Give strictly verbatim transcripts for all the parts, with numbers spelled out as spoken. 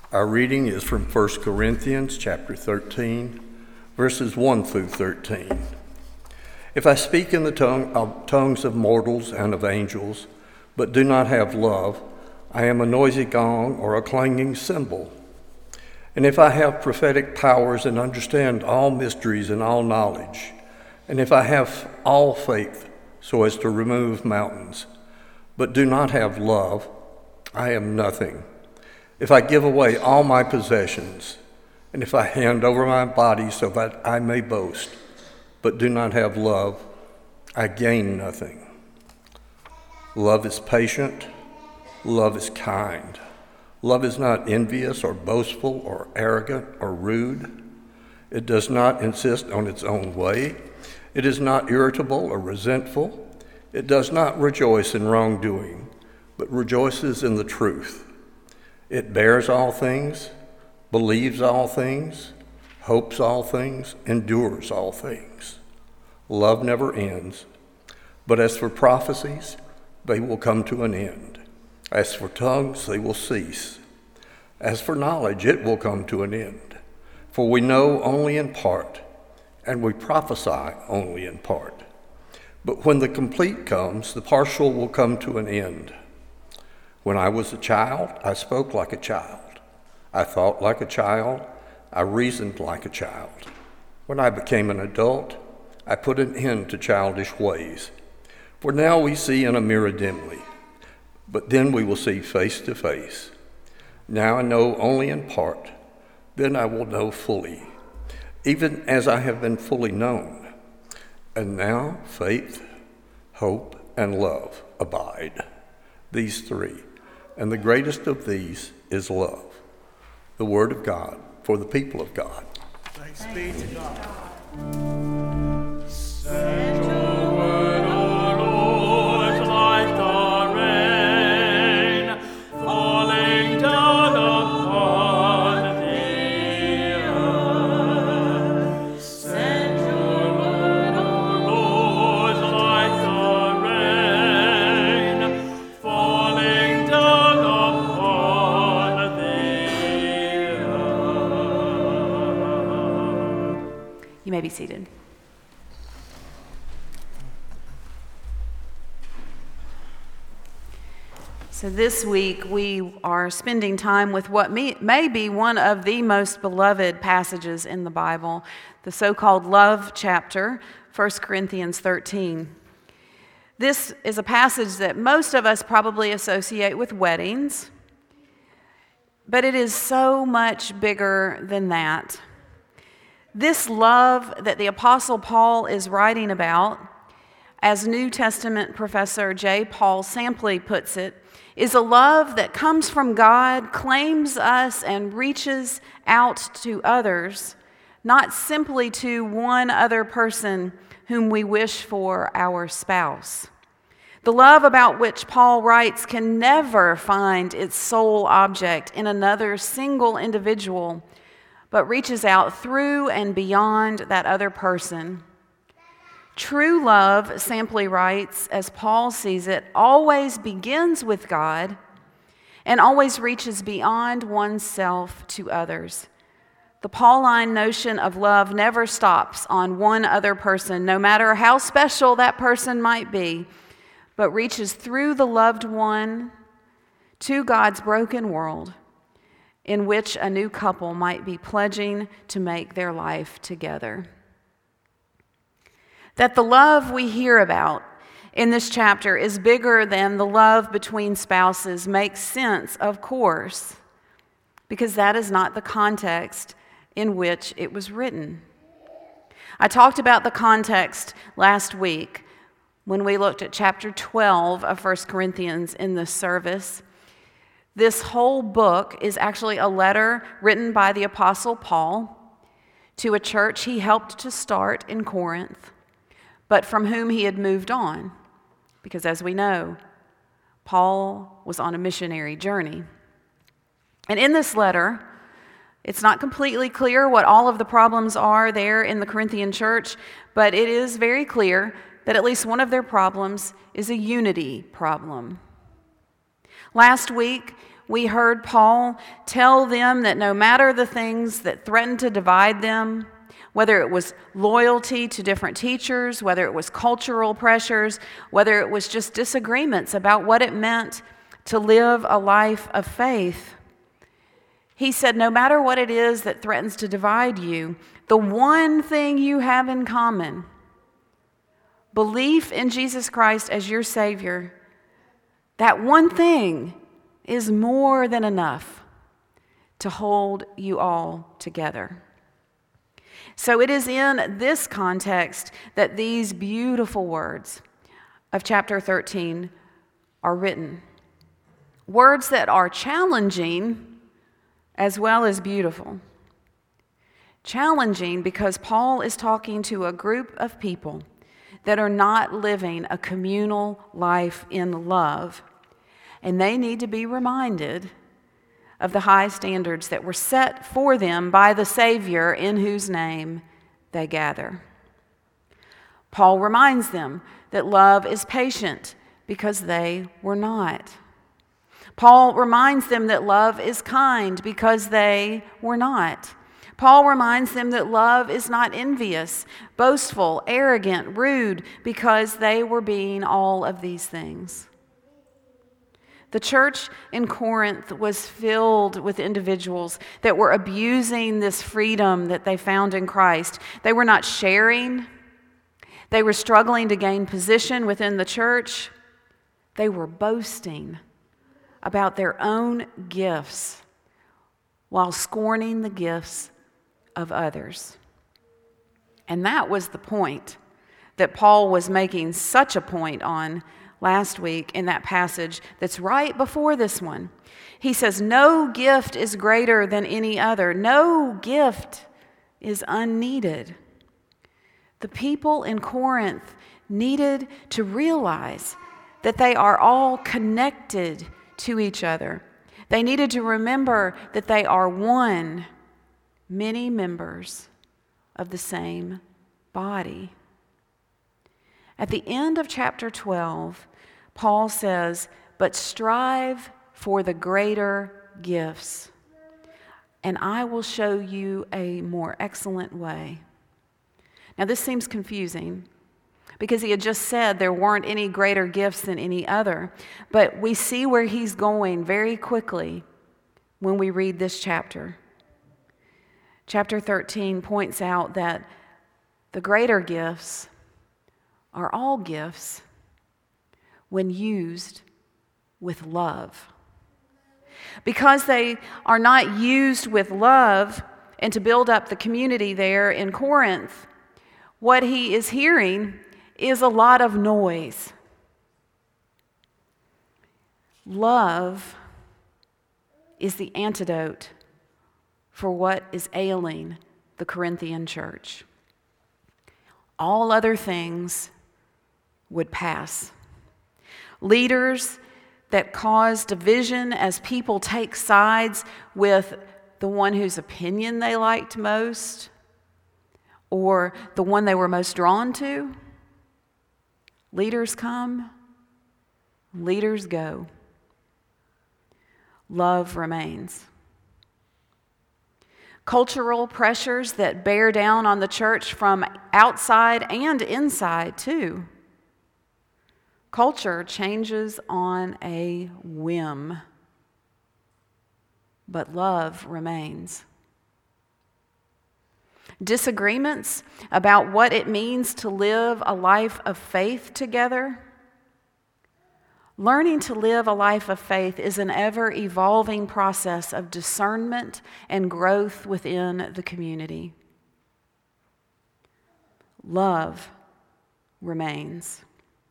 Our reading is from First Corinthians chapter thirteen, verses one through thirteen. If I speak in the tongue of tongues of mortals and of angels, but do not have love, I am a noisy gong or a clanging cymbal. And if I have prophetic powers and understand all mysteries and all knowledge, and if I have all faith so as to remove mountains, but do not have love, I am nothing. If I give away all my possessions, and if I hand over my body so that I may boast, but do not have love, I gain nothing. Love is patient. Love is kind. Love is not envious or boastful or arrogant or rude. It does not insist on its own way. It is not irritable or resentful. It does not rejoice in wrongdoing, but rejoices in the truth. It bears all things, believes all things, hopes all things, endures all things. Love never ends. But as for prophecies, they will come to an end. As for tongues, they will cease. As for knowledge, it will come to an end. For we know only in part, and we prophesy only in part. But when the complete comes, the partial will come to an end. When I was a child, I spoke like a child. I thought like a child. I reasoned like a child. When I became an adult, I put an end to childish ways. For now we see in a mirror dimly, but then we will see face to face. Now I know only in part, then I will know fully, even as I have been fully known. And now faith, hope, and love abide, these three. And the greatest of these is love. The word of God for the people of God. Thanks be to God. Send your word, O Lord, like the rain, falling down upon the earth. Send your word, O Lord, like the rain, falling down upon the earth. You may be seated. So this week we are spending time with what may, may be one of the most beloved passages in the Bible, the so-called love chapter, First Corinthians thirteen. This is a passage that most of us probably associate with weddings, but it is so much bigger than that. This love that the Apostle Paul is writing about, as New Testament professor J. Paul Sampley puts it, is a love that comes from God, claims us, and reaches out to others, not simply to one other person whom we wish for our spouse. The love about which Paul writes can never find its sole object in another single individual, but reaches out through and beyond that other person. True love, Sampley writes, as Paul sees it, always begins with God and always reaches beyond oneself to others. The Pauline notion of love never stops on one other person, no matter how special that person might be, but reaches through the loved one to God's broken world in which a new couple might be pledging to make their life together. That the love we hear about in this chapter is bigger than the love between spouses makes sense, of course, because that is not the context in which it was written. I talked about the context last week when we looked at chapter twelve of First Corinthians in this service. This whole book is actually a letter written by the Apostle Paul to a church he helped to start in Corinth, but from whom he had moved on, because as we know, Paul was on a missionary journey. And in this letter, it's not completely clear what all of the problems are there in the Corinthian church, but it is very clear that at least one of their problems is a unity problem. Last week, we heard Paul tell them that no matter the things that threatened to divide them, whether it was loyalty to different teachers, whether it was cultural pressures, whether it was just disagreements about what it meant to live a life of faith, he said, no matter what it is that threatens to divide you, the one thing you have in common, belief in Jesus Christ as your Savior, that one thing is more than enough to hold you all together. So it is in this context that these beautiful words of chapter thirteen are written. Words that are challenging as well as beautiful. Challenging because Paul is talking to a group of people that are not living a communal life in love, and they need to be reminded of the high standards that were set for them by the Savior in whose name they gather. Paul reminds them that love is patient because they were not. Paul reminds them that love is kind because they were not. Paul reminds them that love is not envious, boastful, arrogant, rude, because they were being all of these things. The church in Corinth was filled with individuals that were abusing this freedom that they found in Christ. They were not sharing. They were struggling to gain position within the church. They were boasting about their own gifts while scorning the gifts of others. And that was the point that Paul was making such a point on last week in that passage that's right before this one. He says, no gift is greater than any other. No gift is unneeded. The people in Corinth needed to realize that they are all connected to each other. They needed to remember that they are one, many members of the same body. At the end of chapter twelve, Paul says, but strive for the greater gifts, and I will show you a more excellent way. Now, this seems confusing because he had just said there weren't any greater gifts than any other, but we see where he's going very quickly when we read this chapter. Chapter thirteen points out that the greater gifts are all gifts when used with love. Because they are not used with love and to build up the community there in Corinth, what he is hearing is a lot of noise. Love is the antidote for what is ailing the Corinthian church. All other things would pass. Leaders that cause division as people take sides with the one whose opinion they liked most or the one they were most drawn to. Leaders come, leaders go. Love remains. Cultural pressures that bear down on the church from outside and inside, too. Culture changes on a whim, but love remains. Disagreements about what it means to live a life of faith together. Learning to live a life of faith is an ever-evolving process of discernment and growth within the community. Love remains.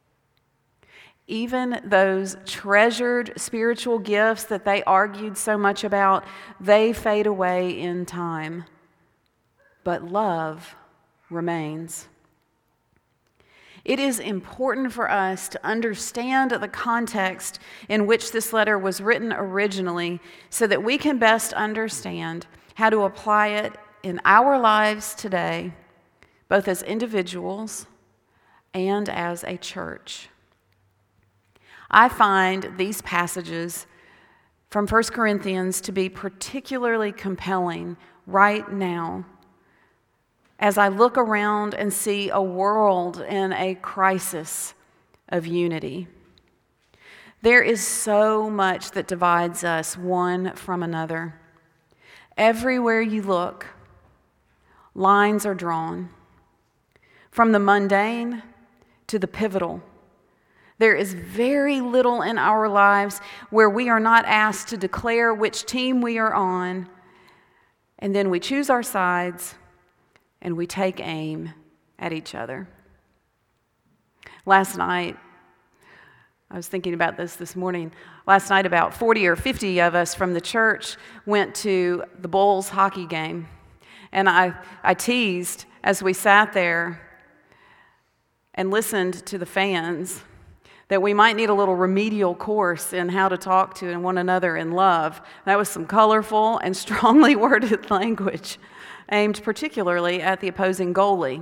Even those treasured spiritual gifts that they argued so much about, they fade away in time. But love remains. It is important for us to understand the context in which this letter was written originally so that we can best understand how to apply it in our lives today, both as individuals and as a church. I find these passages from First Corinthians to be particularly compelling right now as I look around and see a world in a crisis of unity. There is so much that divides us one from another. Everywhere you look, lines are drawn. From the mundane to the pivotal. There is very little in our lives where we are not asked to declare which team we are on, and then we choose our sides and we take aim at each other. Last night, I was thinking about this this morning. Last night, about forty or fifty of us from the church went to the Bulls hockey game. And I, I teased as we sat there and listened to the fans that we might need a little remedial course in how to talk to one another in love. That was some colorful and strongly worded language aimed particularly at the opposing goalie.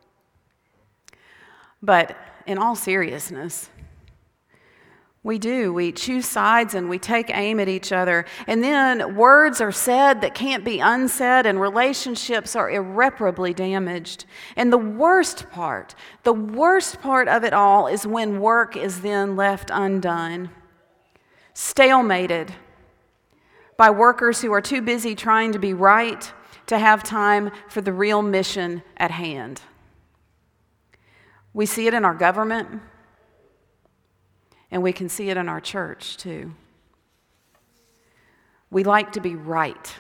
But in all seriousness, we do. We choose sides and we take aim at each other. And then words are said that can't be unsaid, and relationships are irreparably damaged. And the worst part, the worst part of it all is when work is then left undone, stalemated by workers who are too busy trying to be right to have time for the real mission at hand. We see it in our government. And we can see it in our church, too. We like to be right.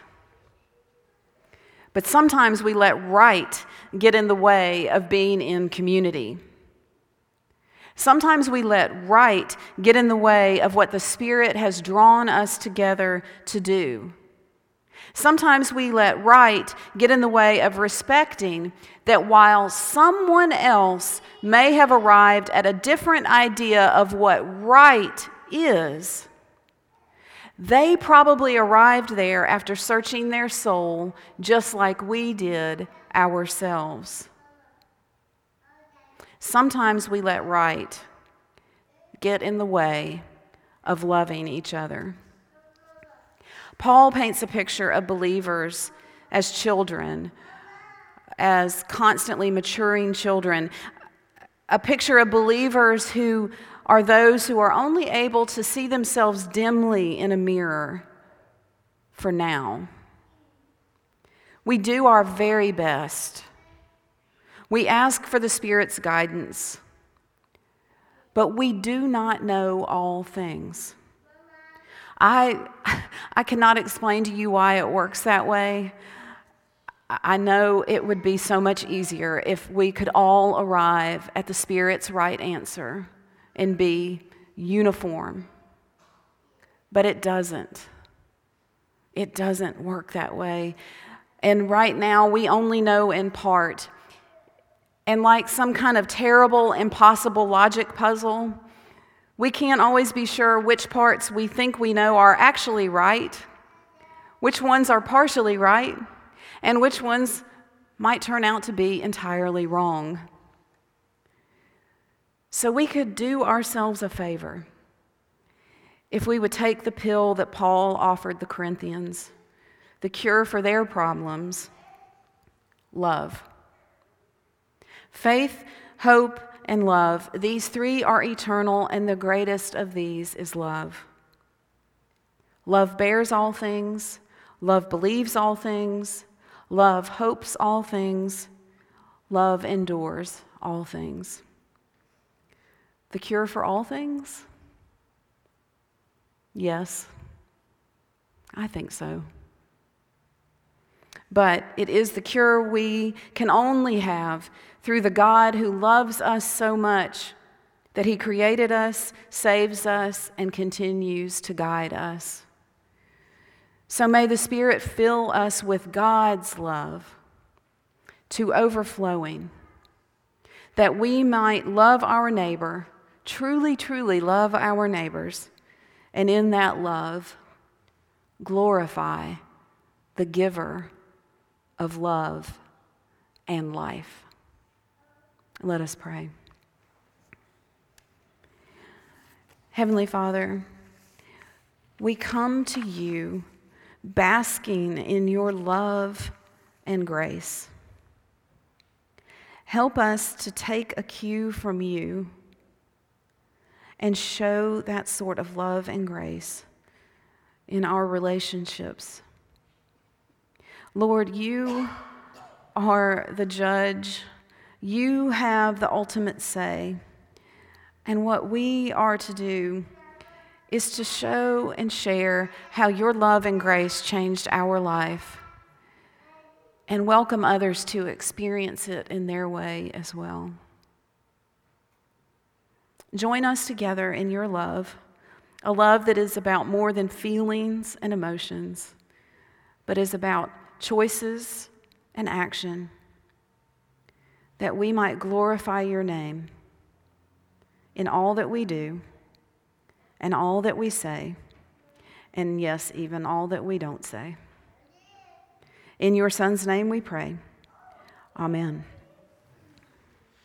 But sometimes we let right get in the way of being in community. Sometimes we let right get in the way of what the Spirit has drawn us together to do. Sometimes we let right get in the way of respecting that while someone else may have arrived at a different idea of what right is, they probably arrived there after searching their soul just like we did ourselves. Sometimes we let right get in the way of loving each other. Paul paints a picture of believers as children, as constantly maturing children, a picture of believers who are those who are only able to see themselves dimly in a mirror for now. We do our very best. We ask for the Spirit's guidance, but we do not know all things. I, I cannot explain to you why it works that way. I know it would be so much easier if we could all arrive at the Spirit's right answer and be uniform. But it doesn't. It doesn't work that way. And right now, we only know in part. And like some kind of terrible, impossible logic puzzle, we can't always be sure which parts we think we know are actually right, which ones are partially right, and which ones might turn out to be entirely wrong. So we could do ourselves a favor if we would take the pill that Paul offered the Corinthians, the cure for their problems: love. Faith, hope, and love. These three are eternal, and the greatest of these is love. Love bears all things. Love believes all things. Love hopes all things. Love endures all things. The cure for all things? Yes, I think so. But it is the cure we can only have through the God who loves us so much that He created us, saves us, and continues to guide us. So may the Spirit fill us with God's love to overflowing, that we might love our neighbor, truly, truly love our neighbors, and in that love, glorify the giver of love and life. Let us pray. Heavenly Father, we come to you basking in your love and grace. Help us to take a cue from you and show that sort of love and grace in our relationships. Lord, you are the judge. You have the ultimate say. And what we are to do is to show and share how your love and grace changed our life and welcome others to experience it in their way as well. Join us together in your love, a love that is about more than feelings and emotions, but is about choices and action, that we might glorify your name in all that we do and all that we say, and yes, even all that we don't say. In your Son's name we pray. Amen.